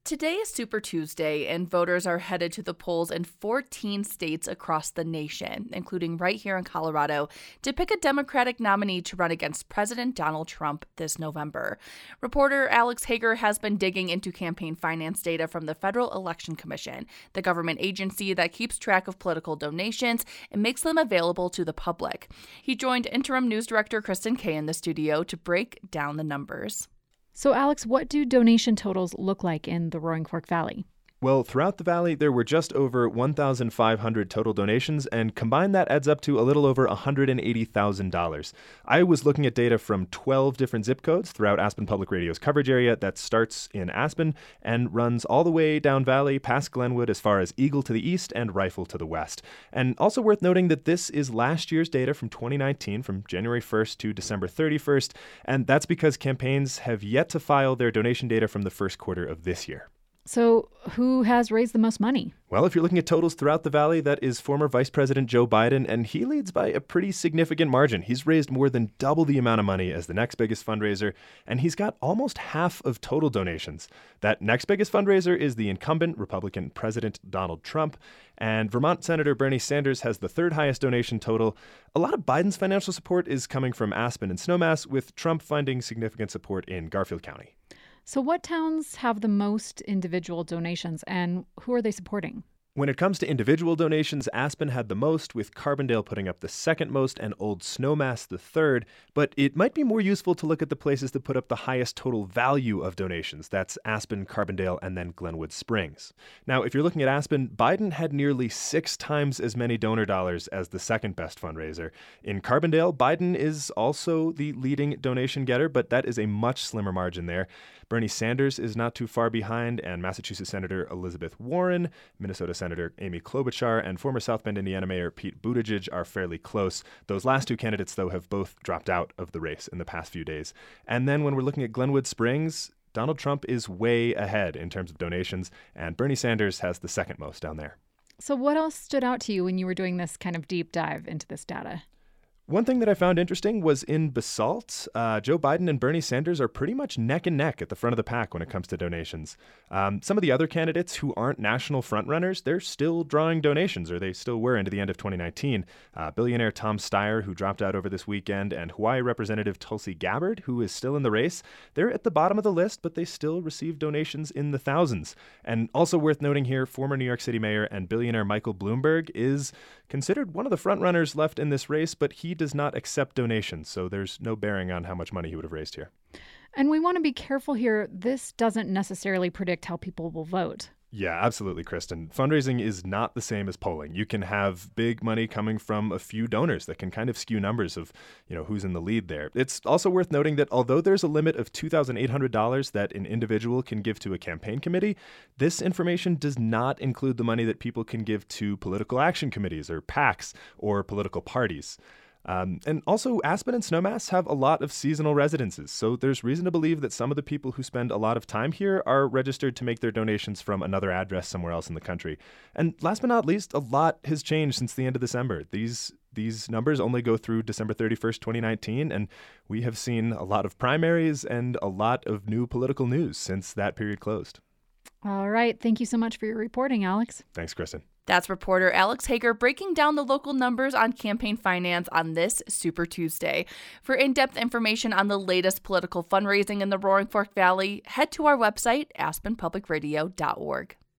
Today is Super Tuesday, and voters are headed to the polls in 14 states across the nation, including right here in Colorado, to pick a Democratic nominee to run against President Donald Trump this November. Reporter Alex Hager has been digging into campaign finance data from the Federal Election Commission, the government agency that keeps track of political donations and makes them available to the public. He joined interim news director Kristen Kay in the studio to break down the numbers. So, Alex, what do donation totals look like in the Roaring Fork Valley? Well, throughout the valley, there were just over 1,500 total donations, and combined that adds up to a little over $180,000. I was looking at data from 12 different zip codes throughout Aspen Public Radio's coverage area that starts in Aspen and runs all the way down valley past Glenwood as far as Eagle to the east and Rifle to the west. And also worth noting that this is last year's data from 2019, from January 1st to December 31st, and that's because campaigns have yet to file their donation data from the first quarter of this year. So who has raised the most money? Well, if you're looking at totals throughout the valley, that is former Vice President Joe Biden, and he leads by a pretty significant margin. He's raised more than double the amount of money as the next biggest fundraiser, and he's got almost half of total donations. That next biggest fundraiser is the incumbent Republican President Donald Trump, and Vermont Senator Bernie Sanders has the third highest donation total. A lot of Biden's financial support is coming from Aspen and Snowmass, with Trump finding significant support in Garfield County. So what towns have the most individual donations, and who are they supporting? When it comes to individual donations, Aspen had the most, with Carbondale putting up the second most and Old Snowmass the third. But it might be more useful to look at the places that put up the highest total value of donations. That's Aspen, Carbondale, and then Glenwood Springs. Now, if you're looking at Aspen, Biden had nearly 6 times as many donor dollars as the second best fundraiser. In Carbondale, Biden is also the leading donation getter, but that is a much slimmer margin there. Bernie Sanders is not too far behind, and Massachusetts Senator Elizabeth Warren, Minnesota Senator Amy Klobuchar, and former South Bend, Indiana Mayor Pete Buttigieg are fairly close. Those last two candidates, though, have both dropped out of the race in the past few days. And then when we're looking at Glenwood Springs, Donald Trump is way ahead in terms of donations, and Bernie Sanders has the second most down there. So what else stood out to you when you were doing this kind of deep dive into this data? One thing that I found interesting was in Basalt, Joe Biden and Bernie Sanders are pretty much neck and neck at the front of the pack when it comes to donations. Some of the other candidates who aren't national frontrunners, they're still drawing donations, or they still were into the end of 2019. Billionaire Tom Steyer, who dropped out over this weekend, and Hawaii Representative Tulsi Gabbard, who is still in the race. They're at the bottom of the list, but they still receive donations in the thousands. And also worth noting here, former New York City Mayor and billionaire Michael Bloomberg is considered one of the frontrunners left in this race, but he does not accept donations, so there's no bearing on how much money he would have raised here. And we want to be careful here. This doesn't necessarily predict how people will vote. Yeah, absolutely, Kristen. Fundraising is not the same as polling. You can have big money coming from a few donors that can kind of skew numbers of, who's in the lead there. It's also worth noting that although there's a limit of $2,800 that an individual can give to a campaign committee, this information does not include the money that people can give to political action committees or PACs or political parties. And also, Aspen and Snowmass have a lot of seasonal residences, so there's reason to believe that some of the people who spend a lot of time here are registered to make their donations from another address somewhere else in the country. And last but not least, a lot has changed since the end of December. These numbers only go through December 31st, 2019, and we have seen a lot of primaries and a lot of new political news since that period closed. All right. Thank you so much for your reporting, Alex. Thanks, Kristen. That's reporter Alex Hager breaking down the local numbers on campaign finance on this Super Tuesday. For in-depth information on the latest political fundraising in the Roaring Fork Valley, head to our website, aspenpublicradio.org.